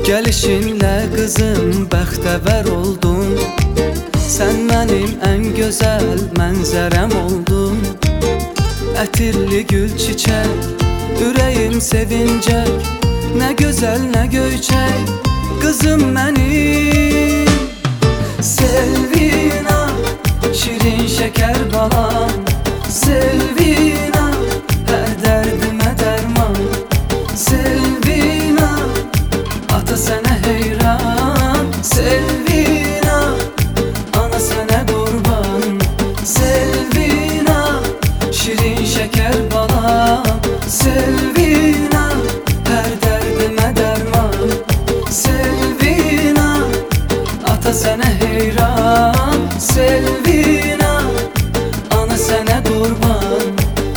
Gəlişinlə qızım bəxtəvər oldum. Sən mənim ən gözəl mənzərəm oldun. Ətirli gül çiçək, ürəyim sevincək. Nə gözəl, nə göyçək, qızım mənim. Selvina, şirin şəkər balam. Selvina, hər dərdimə dərman. Selvina, ata sənə heyran. Selvina, ana sənə qurban. Selvina, şirin şəkər balam. Selvina, hər dərdimə dərman. Selvina, ata sənə heyran. Selvina, ana sənə qurban.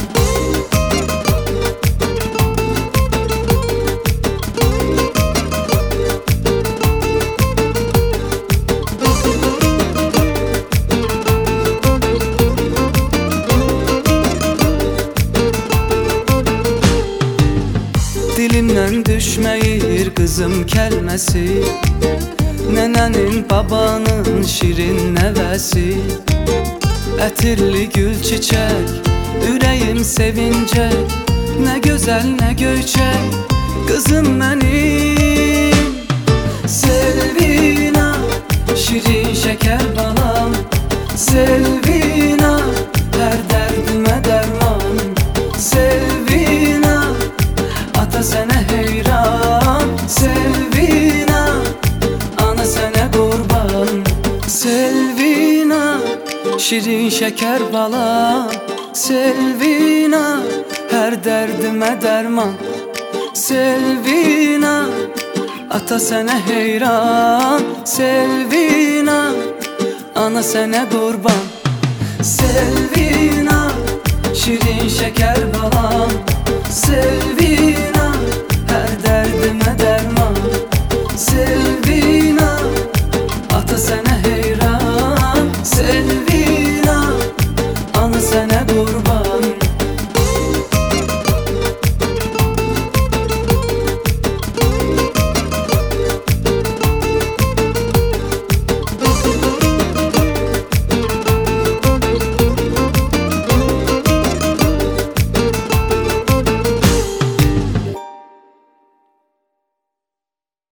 Dilimdən düşməyir qızım kəlməsi. Nənənin, babanın şirin nəvəsi. Ətirli gül çiçək, ürəyim sevincək. Nə gözəl, nə göyçək, qızım mənim. Selvina, şirin şəkər balam. Selvina, hər dərdimə dərman. Selvina, ata sənə heyran. Selvina, ana sənə qurban. Selvina, şirin şəkər balam. Selvina, hər dərdimə dərman. Selvina, ata sənə heyran. Selvina, ana sənə qurban. Selvina, şirin şəkər balam. Selvina,